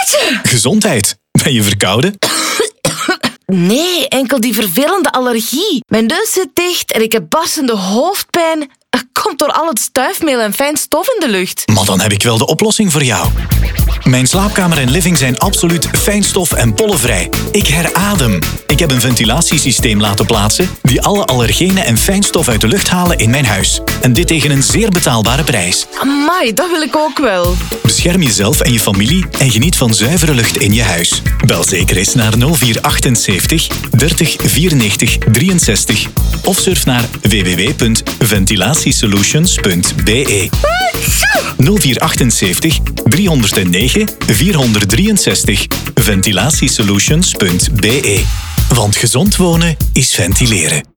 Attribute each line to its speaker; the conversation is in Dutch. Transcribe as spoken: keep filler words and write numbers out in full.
Speaker 1: Gezondheid. Ben je verkouden?
Speaker 2: Nee, enkel die vervelende allergie. Mijn neus zit dicht en ik heb barstende hoofdpijn. Dat komt door al het stuifmeel en fijn stof in de lucht.
Speaker 1: Maar dan heb ik wel de oplossing voor jou. Mijn slaapkamer en living zijn absoluut fijnstof- en pollenvrij. Ik heradem. Ik heb een ventilatiesysteem laten plaatsen die alle allergenen en fijnstof uit de lucht halen in mijn huis. En dit tegen een zeer betaalbare prijs.
Speaker 2: Amai, dat wil ik ook wel.
Speaker 1: Bescherm jezelf en je familie en geniet van zuivere lucht in je huis. Bel zeker eens naar nul vier achtenzeventig dertig vierennegentig drieënzestig of surf naar w w w punt ventilatiesolutions punt b e. nul vier achtenzeventig driehonderdnegen vierhonderddrieënzestig ventilatiesolutions punt b e. Want gezond wonen is ventileren.